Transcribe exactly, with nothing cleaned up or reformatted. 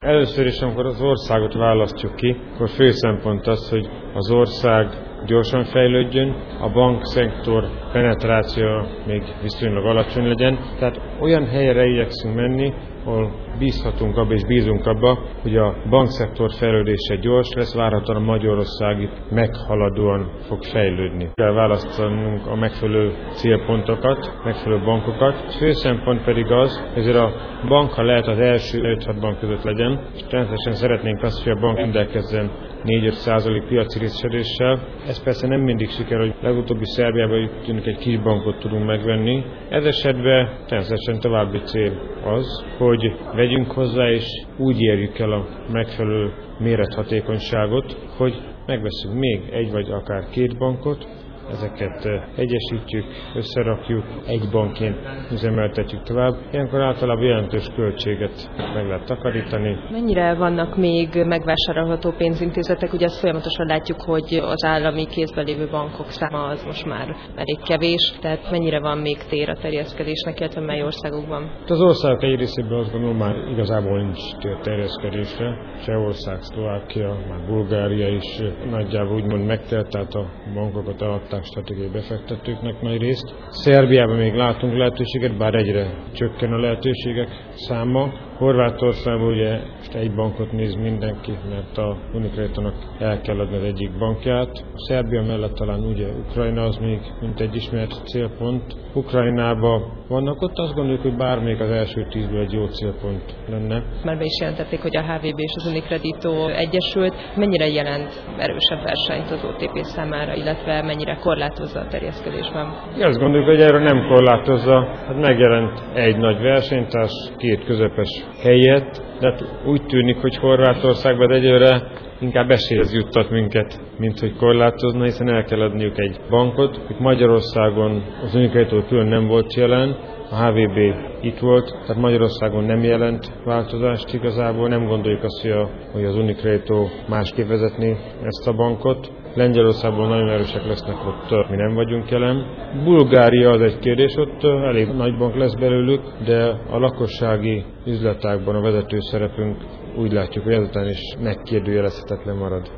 Először is, amikor az országot választjuk ki, akkor fő szempont az, hogy az ország gyorsan fejlődjön, a bankszektor penetrációja még viszonylag alacsony legyen. Tehát olyan helyre igyekszünk menni, ahol bízhatunk abba és bízunk abba, hogy a bankszektor fejlődése gyors lesz, várhatóan a Magyarország meghaladóan fog fejlődni. Kell választanunk a megfelelő célpontokat, megfelelő bankokat. A fő szempont pedig az, hogy a bank, ha lehet, az első öt-hat bank között legyen, és természetesen szeretnénk azt, hogy a bank rendelkezzen négy-öt százalék piaci részesedéssel. Ez persze nem mindig siker, hogy legutóbbi Szerbiában jutunk, egy kis bankot tudunk megvenni. Ez esetben természetesen további cél az, hogy vegyünk hozzá és úgy érjük el a megfelelő mérethatékonyságot, hogy megveszünk még egy vagy akár két bankot, ezeket egyesítjük, összerakjuk, egy bankként üzemeltetjük tovább. Ilyenkor általában jelentős költséget meg lehet takarítani. Mennyire vannak még megvásárolható pénzintézetek? Ugye azt folyamatosan látjuk, hogy az állami kézben lévő bankok száma az most már elég kevés, tehát mennyire van még tér a terjeszkedésnek, illetve mely országokban? Az országok egy részében azt gondolom már igazából nincs tér terjeszkedésre. Csehország, Szlovákia, már Bulgária is nagyjából úgymond megtelt, tehát a bankokat eladták stratégiai befektetőknek nagy részt. Szerbiában még látunk lehetőséget, bár egyre csökken a lehetőségek száma. Horvátországban ugye most egy bankot néz mindenki, mert a Unicreditnak el kell adni az egyik bankját. A Szerbia mellett talán ugye Ukrajna az még mint egy ismert célpont. Ukrajnában vannak ott, azt gondoljuk, hogy bármelyik az első tízből egy jó célpont lenne. Már be is jelentették, hogy a há vé bé és az Unicredito egyesült. Mennyire jelent erősebb versenyt az o té pé számára, illetve mennyire korlátozza a terjeszkedésben? Ja, azt gondoljuk, hogy erről nem korlátozza. Hát megjelent egy nagy versenytárs, két közepes helyett, de úgy tűnik, hogy Horvátországban egyőre inkább esélyhez juttat minket, mint hogy korlátozna, hiszen el kell adniuk egy bankot. Itt Magyarországon az Unicreditól külön nem volt jelen, a há vé bé itt volt, tehát Magyarországon nem jelent változást igazából, nem gondoljuk azt, hogy az Unicredito másképp vezetné ezt a bankot. Lengyelországból nagyon erősek lesznek, ott mi nem vagyunk jelen. Bulgária az egy kérdés, ott elég nagy bank lesz belőlük, de a lakossági üzletágban a vezető szerepünk úgy látjuk, hogy ezután is megkérdőjelezhetetlen marad.